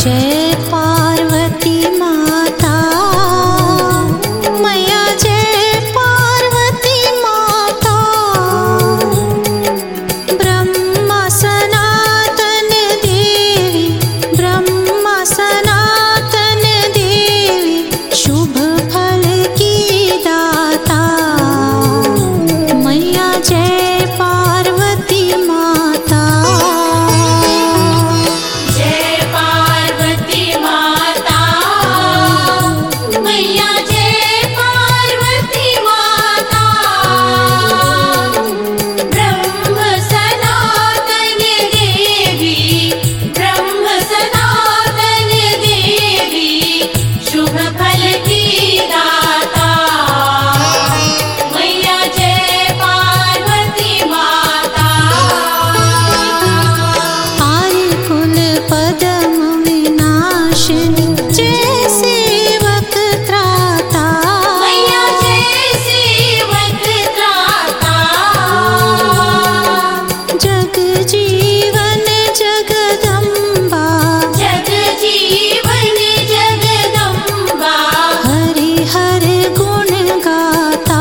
जय पार्वती माता, मैया जय पार्वती माता। ब्रह्मा सनातन देवी, ब्रह्मा सनातन देवी, शुभ फल की दाता, मैया जय पार्वती माता। जय पार्वती माता, मैया जय पार्वती माता। ब्रह्म सनातन देवी, ब्रह्म सनातन देवी, शुभ फल की दाता, मैया जय पार्वती माता। आर्यकुल पदम विनाशिनी, जय सेवक त्राता, मैया जय सेवक त्राता। जग जीवन जगदम्बा, जग जीवन जगदम्बा, हरि हर गुण गाता,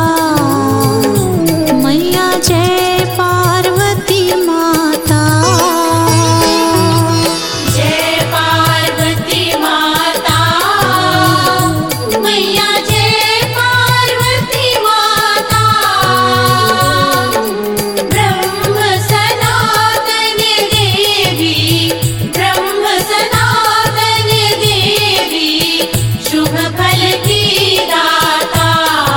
मैया जय पार्वती माता। जय पार्वती माता, मैया जय पार्वती माता। ब्रह्म सनातन देवी, ब्रह्म सनातन देवी, शुभ फल की दाता,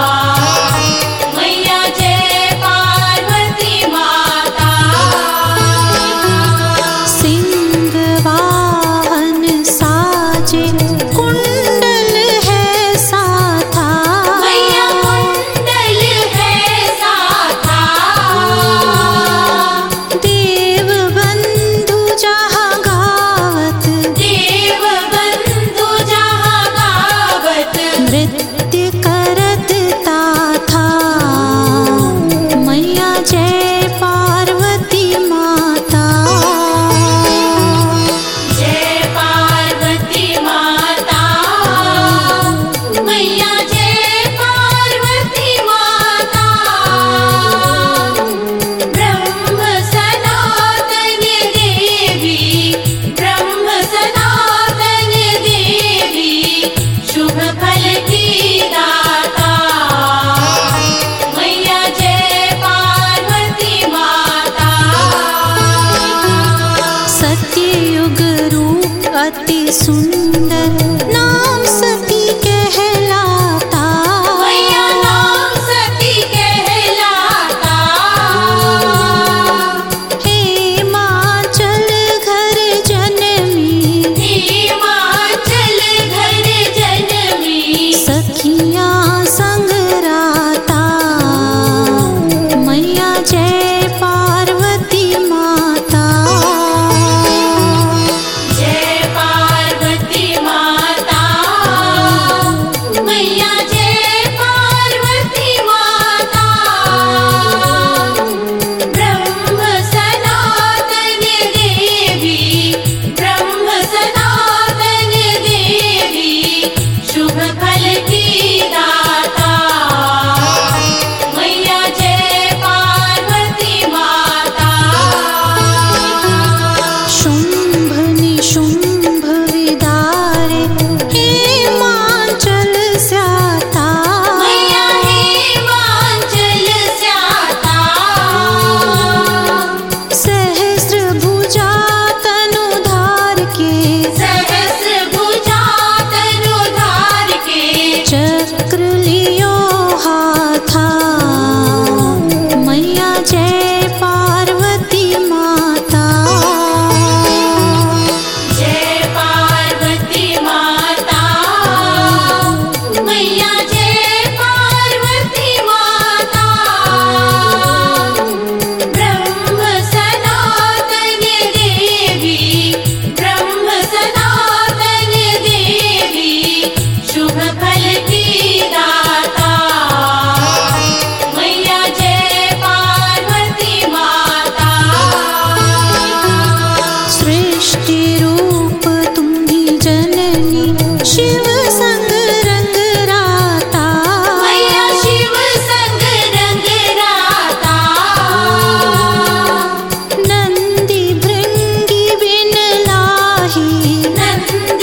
मैया जय पार्वती माता। सिंह वाहन साजे, कुंडल है साथा, मैया कुंडल है साथा। देव बंधु जहाँ गावत, देव बंधु जहाँ गावत, नृत्य करत ताथा, मैया जय पार्वती माता। जय पार्वती माता, मैया जय पार्वती माता। ब्रह्म सनातन देवी, ब्रह्म सनातन देवी, शुभ फल की दाता, मैया जय पार्वती माता। सत्ययुग रूप अति सुंदर, नाम सती कहलाता, मैया नाम सती कहलाता। हिमाचल घर जनमी, हिमाचल घर जनमी, सखियाँ संग राता, मैया जय पार्वती माता। जय पार्वती माता,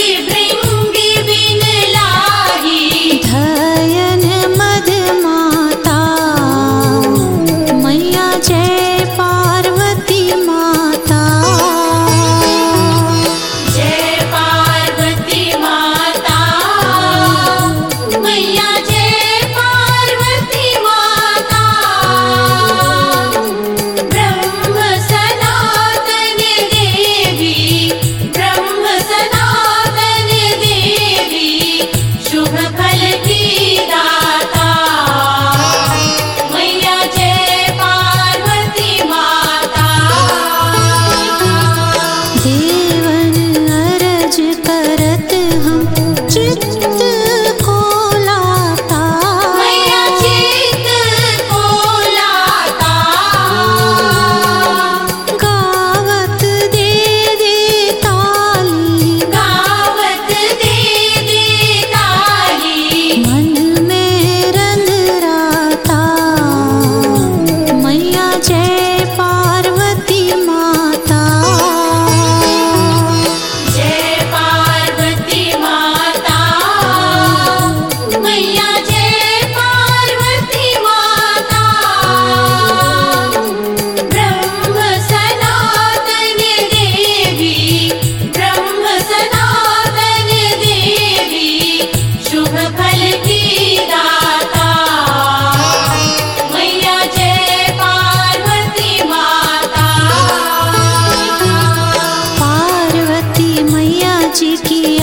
भृंगी बिन लाही। धयन मद माता मैया जय पार्वती माता। जय पार्वती माता मैया जय पार्वती माता। ब्रह्म सनातन देवी ब्रह्म सनातन देवी शुभ फल की दाता। मैया जय पार्वती माता। देवन अरज करत हम चित्त को लाता। मैया चित को लाता। गावत दे दे ताली गावत दे दे ताली। मन में रंग राता। मैया जय पार्वती माता। जय पार्वती माता मैया जय पार्वती माता। ब्रह्म सनातन देवी ब्रह्म सनातन देवी शुभ फल की दाता। मैया जय पार्वती माता। पार्वती मैया जी की